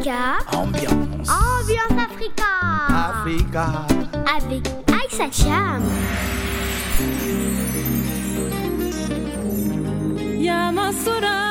Africa. Ambiance. Ambiance Africa. Africa. Avec Aïssa Cham. Yamasura.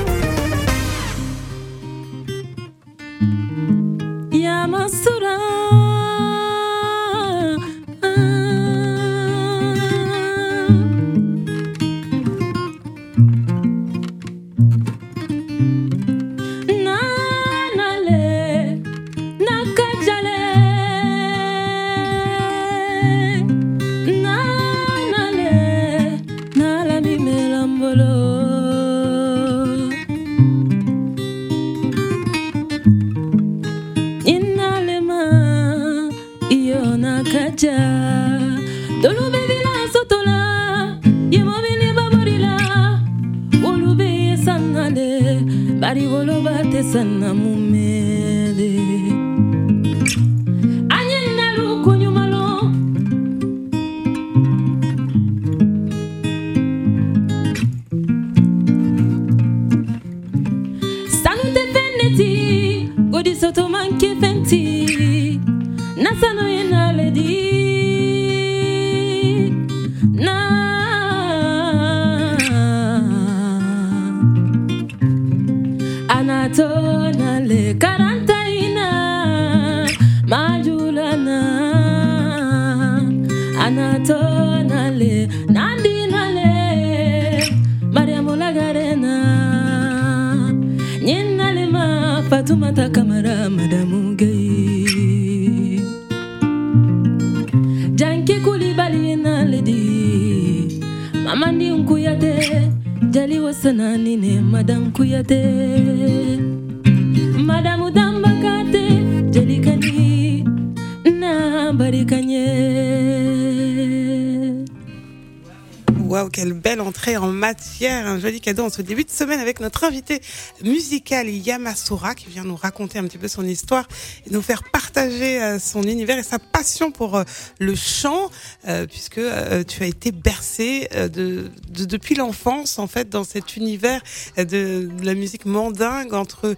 Yamasura. ja dolube vila sotola yemobili baborila wolube sanale bari woloba te sanna mumele anyina lukunyumalo sanute feneti godi soto manke fenti nasano yena ledi na anatona le karantaina majulana anatona le nandina le mariamo lagarena nyena le ma fatumata kamara madamu gay janke kulibali na ledi mamandi unkuyate jali wasanani ne madam kuyate madam udambakate jali kani na barikanye. Waouh, quelle belle entrée en matière, un joli cadeau en ce début de semaine avec notre invité musical Yamasura qui vient nous raconter un petit peu son histoire et nous faire partager son univers et sa passion pour le chant, puisque tu as été bercé depuis l'enfance en fait dans cet univers de la musique mandingue entre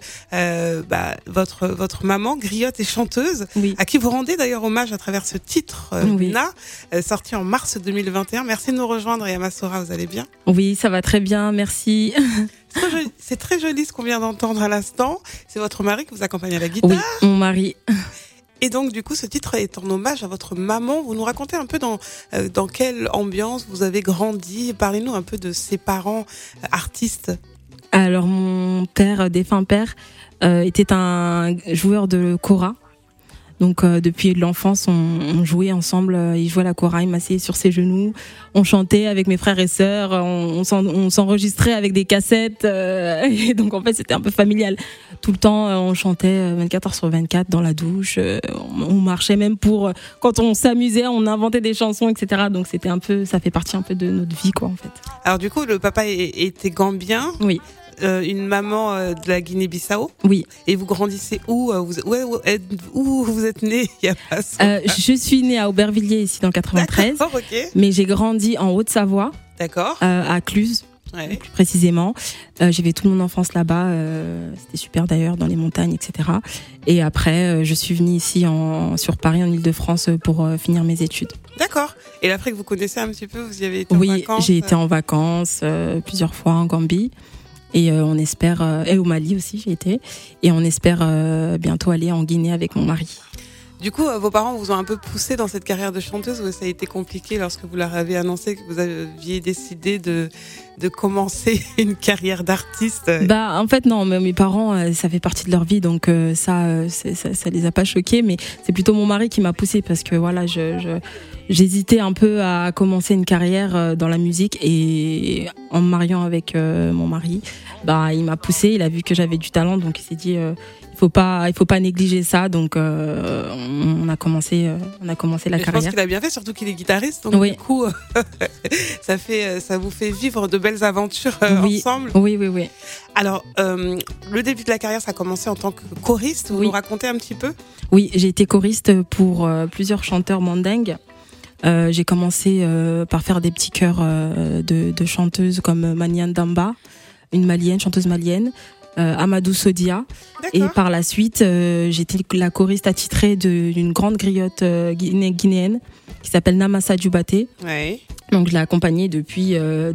votre maman griotte et chanteuse, Oui. à qui vous rendez d'ailleurs hommage à travers ce titre Oui. Na, sorti en mars 2021. Merci de nous rejoindre Yamasura, vous allez bien? Oui, ça va très bien, merci. C'est très joli ce qu'on vient d'entendre à l'instant. C'est votre mari qui vous accompagne à la guitare. Oui, mon mari. Et donc, du coup, ce titre est en hommage à votre maman. Vous nous racontez un peu dans quelle ambiance vous avez grandi. Parlez-nous un peu de ses parents artistes. Alors, mon père, défunt père, était un joueur de kora. Donc, depuis l'enfance, on jouait ensemble. Il jouait à la kora, il m'asseyait sur ses genoux. On chantait avec mes frères et sœurs. On s'enregistrait avec des cassettes. Et donc, en fait, c'était un peu familial. Tout le temps, on chantait 24 heures sur 24 dans la douche. On marchait même pour... Quand on s'amusait, on inventait des chansons, etc. Donc, c'était un peu... Ça fait partie un peu de notre vie, quoi, en fait. Alors, du coup, le papa était gambien. Oui. Une maman de la Guinée-Bissau. Oui. Et vous grandissez où où vous êtes né, Yamasura? Je suis née à Aubervilliers, ici, dans le 93. D'accord, ok. Mais j'ai grandi en Haute-Savoie, D'accord. à Cluse, Ouais. plus précisément. J'ai vécu toute mon enfance là-bas. C'était super d'ailleurs, dans les montagnes, etc. Et après, je suis venue ici sur Paris, en Île-de-France, pour finir mes études. D'accord. Et après que vous connaissez un petit peu, vous y avez été Oui, en vacances? j'ai été en vacances plusieurs fois en Gambie. Et on espère, et au Mali aussi j'ai été, et on espère bientôt aller en Guinée avec mon mari. Du coup, vos parents vous ont un peu poussé dans cette carrière de chanteuse ou ça a été compliqué lorsque vous leur avez annoncé que vous aviez décidé de commencer une carrière d'artiste? Bah en fait non, mais mes parents ça fait partie de leur vie, donc ça les a pas choqués, mais c'est plutôt mon mari qui m'a poussé parce que voilà, j'hésitais un peu à commencer une carrière dans la musique, et en me mariant avec mon mari, bah il m'a poussé, il a vu que j'avais du talent, donc il s'est dit il faut pas négliger ça, donc on a commencé la Je pense carrière. qu'il a bien fait, surtout qu'il est guitariste, donc Oui. du coup ça vous fait vivre de belles aventures Oui. ensemble. Oui. Alors le début de la carrière, ça a commencé en tant que choriste. Vous Oui. nous racontez un petit peu? Oui, j'ai été choriste pour plusieurs chanteurs mandingues. J'ai commencé par faire des petits chœurs de chanteuses comme Maniane Damba, une malienne, chanteuse malienne, Amadou Sodia. Et D'accord. par la suite, j'étais la choriste attitrée d'une grande griotte guinéenne qui s'appelle Namassa Djubaté. Ouais. Donc je l'ai accompagnée depuis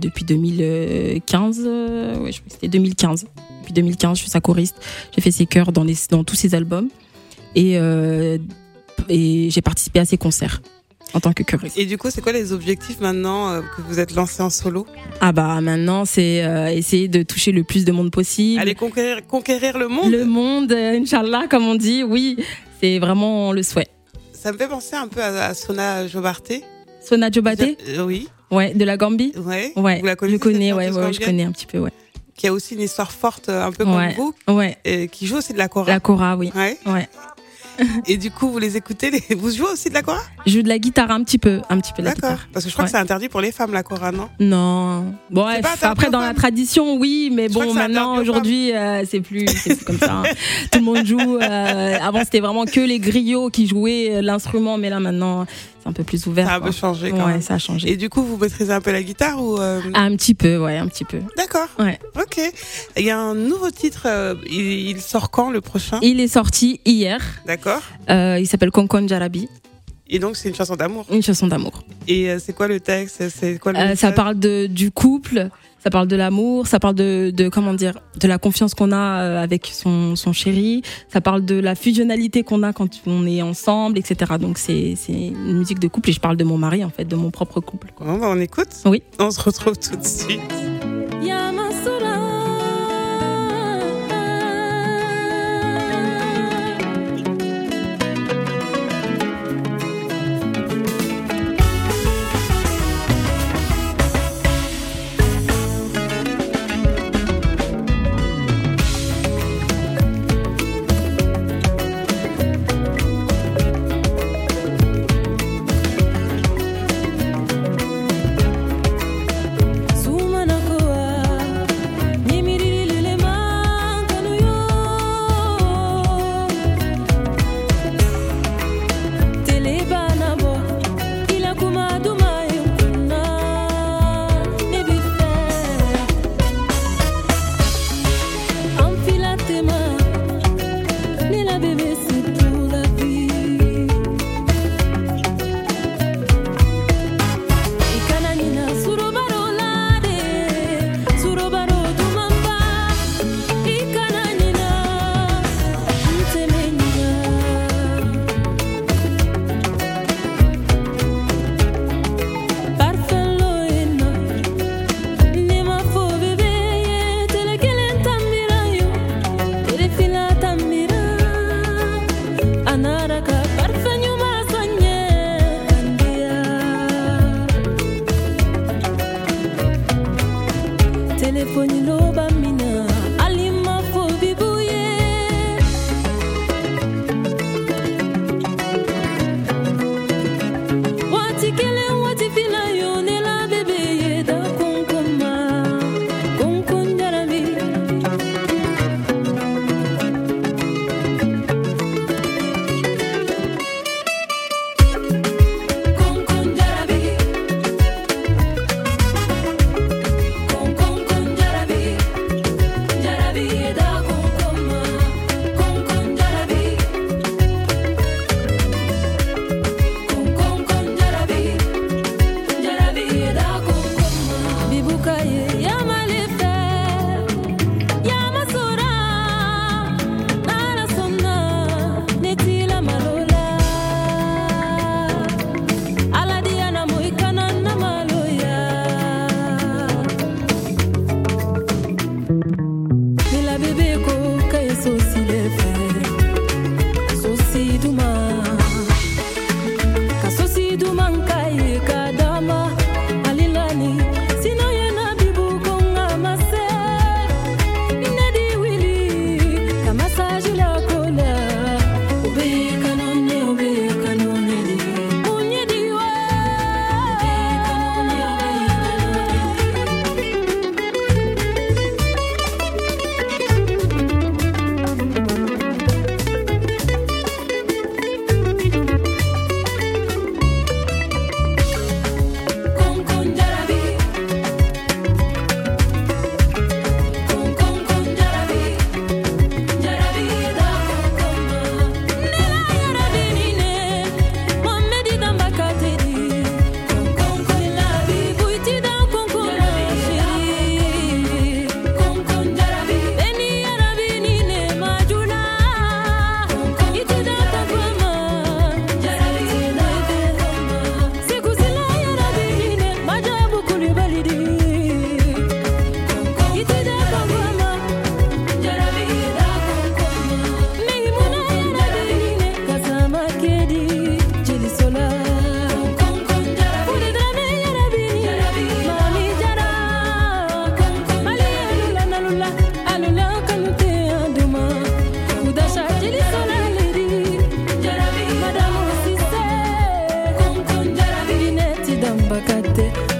2015. Ouais, je crois que c'était 2015. Depuis 2015, je suis sa choriste. J'ai fait ses chœurs dans tous ses albums. Et j'ai participé à ses concerts en tant que choriste. Et du coup, c'est quoi les objectifs maintenant que vous êtes lancé en solo? Ah bah maintenant, c'est essayer de toucher le plus de monde possible. Allez conquérir le monde? Le monde, Inch'Allah, comme on dit, oui, c'est vraiment le souhait. Ça me fait penser un peu à Sona Jobarté. Sona Jobaté, Oui. ouais, de la Gambie. Ouais. Ouais, Vous la connaissez, je connais, cette ouais, chanteuse je gambienne connais un petit peu, ouais. Qui a aussi une histoire forte, un peu comme Ouais. vous, Ouais, et qui joue aussi de la kora. la Kora, oui. Ouais. Ouais. Et du coup, vous les écoutez, vous jouez aussi de la kora? Je joue de la guitare un petit peu de la D'accord. guitare. Parce que je crois que c'est interdit pour les femmes, la kora, non? Non. Bon, C'est pas interdit après aux dans la femmes. tradition, oui, mais Je crois bon, que c'est maintenant interdit aux aujourd'hui, c'est plus comme ça. Hein. Tout le monde joue. Avant, c'était vraiment que les griots qui jouaient l'instrument, mais là maintenant, c'est un peu plus ouvert. Ça a un quoi. peu changé quand Ouais, même. ça a changé. Et du coup, vous maîtrisez un peu la guitare ou Un petit peu, ouais, un petit peu. D'accord. Ouais. Ok. Il y a un nouveau titre. Il sort quand le prochain? Il est sorti hier. D'accord. Il s'appelle Konkon Jarabi, Et donc c'est une chanson d'amour. une chanson d'amour. Et c'est quoi le texte? C'est quoi le Ça message? parle du couple, ça parle de l'amour, ça parle de comment dire, de la confiance qu'on a avec son chéri, ça parle de la fusionnalité qu'on a quand on est ensemble, etc. Donc c'est une musique de couple et je parle de mon mari en fait, de mon propre couple. Quoi. Bon, bah, on écoute. Oui. On se retrouve tout de suite. Sumana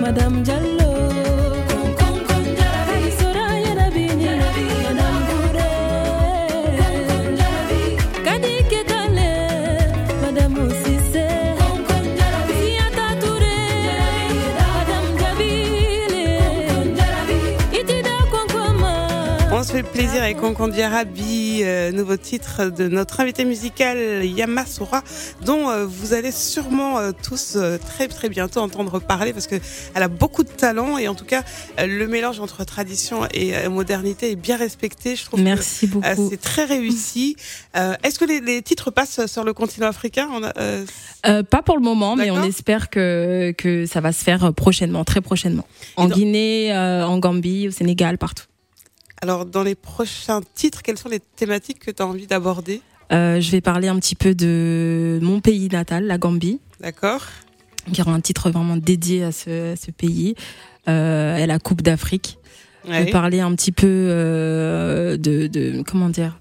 Madame Diallo. Soraya Nabini, Madame Bouré. Kadi Ketale, Madame Ossissé. Siata Touré, Madame Jabile. Itida Konkoma. On se fait plaisir avec Konkon Diarabi, nouveau titre de notre invité musical Yamasoura, dont vous allez sûrement tous très très bientôt entendre parler parce que elle a beaucoup de talent et en tout cas le mélange entre tradition et modernité est bien respecté. Je trouve Merci beaucoup. C'est très réussi. Est-ce que les titres passent sur le continent africain? Pas pour le moment, mais D'accord. on espère que ça va se faire prochainement, très prochainement. En Guinée, en Gambie, au Sénégal, partout. Alors dans les prochains titres, quelles sont les thématiques que tu as envie d'aborder? Je vais parler un petit peu de mon pays natal, la Gambie. D'accord. Il y aura un titre vraiment dédié à ce pays, et la Coupe d'Afrique. Je vais parler un petit peu de comment dire,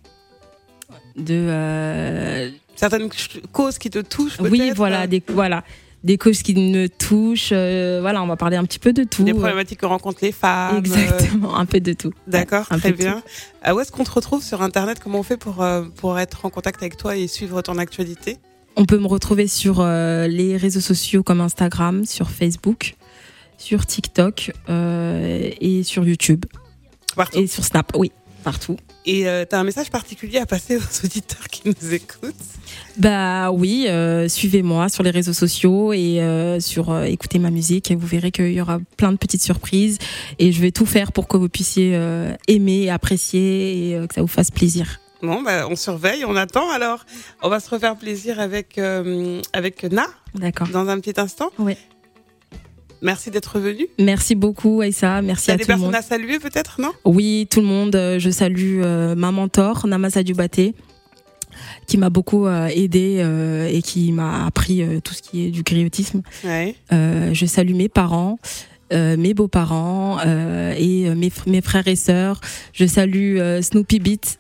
de certaines causes qui te touchent peut-être. oui, voilà, des causes qui me touchent. Voilà, on va parler un petit peu de tout. Des problématiques que rencontrent les femmes. Exactement, un peu de tout. D'accord, Un très peu de bien. Où est-ce qu'on te retrouve sur Internet? Comment on fait pour être en contact avec toi et suivre ton actualité? On peut me retrouver sur les réseaux sociaux comme Instagram, sur Facebook, sur TikTok et sur YouTube. Partout. Et sur Snap, oui, partout. Et tu as un message particulier à passer aux auditeurs qui nous écoutent? Bah oui, suivez-moi sur les réseaux sociaux et écoutez ma musique et vous verrez qu'il y aura plein de petites surprises et je vais tout faire pour que vous puissiez aimer, apprécier et que ça vous fasse plaisir. Bon, bah, on surveille, on attend alors. On va se refaire plaisir avec Na. D'accord. Dans un petit instant. Oui. Merci d'être venu. Merci beaucoup Aïssa, merci à tout le monde. T'as des personnes à saluer peut-être, non? Oui, tout le monde. Je salue ma mentor, Namasa Dubaté, qui m'a beaucoup aidée et qui m'a appris tout ce qui est du griotisme. Ouais. Je salue mes parents, mes beaux-parents et mes frères et sœurs. Je salue Snoopy Beat.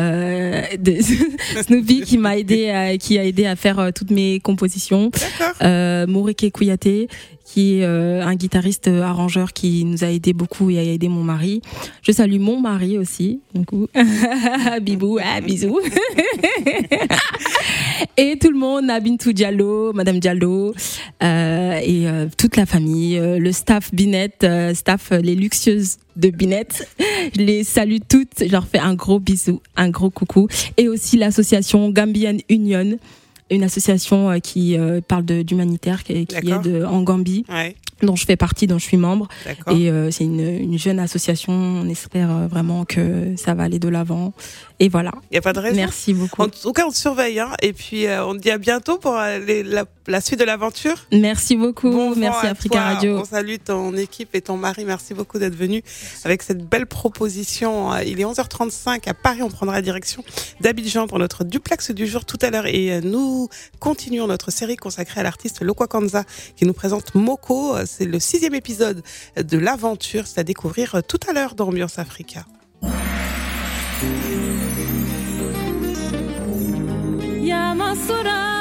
Snoopy qui m'a aidé qui a aidé à faire toutes mes compositions. D'accord. Morike Kouyaté qui est un guitariste arrangeur qui nous a aidé beaucoup et a aidé mon mari. Je salue mon mari aussi, du coup. Bibou, bisous. Et tout le monde, Bintou Diallo, Madame Diallo, et toute la famille, le staff Binette, les luxueuses de Binette. Je les salue toutes, je leur fais un gros bisou, un gros coucou. Et aussi l'association Gambian Union, une association qui parle d'humanitaire, qui aide en Gambie. Ouais. Dont je fais partie, dont je suis membre. D'accord. Et c'est une jeune association. On espère vraiment que ça va aller de l'avant. Et voilà. Il n'y a pas de raison. Merci beaucoup. En tout cas, on te surveille. Hein. Et puis, on te dit à bientôt pour la suite de l'aventure. Merci beaucoup. Bon merci Africa Radio. On salue ton équipe et ton mari. Merci beaucoup d'être venu avec cette belle proposition. Il est 11h35 à Paris. On prendra la direction d'Abidjan pour notre duplex du jour tout à l'heure. Et nous continuons notre série consacrée à l'artiste Lokwa Kanza qui nous présente Moko. C'est le 6e épisode de l'aventure. C'est à découvrir tout à l'heure dans Ambiance Africa. Yamasoura.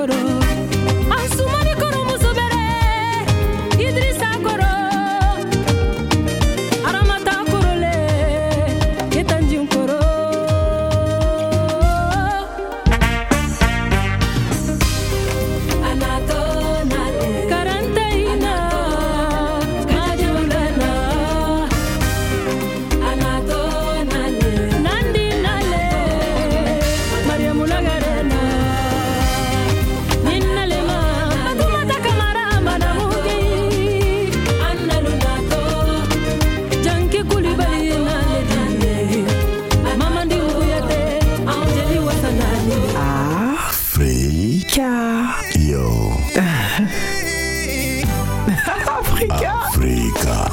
Africa.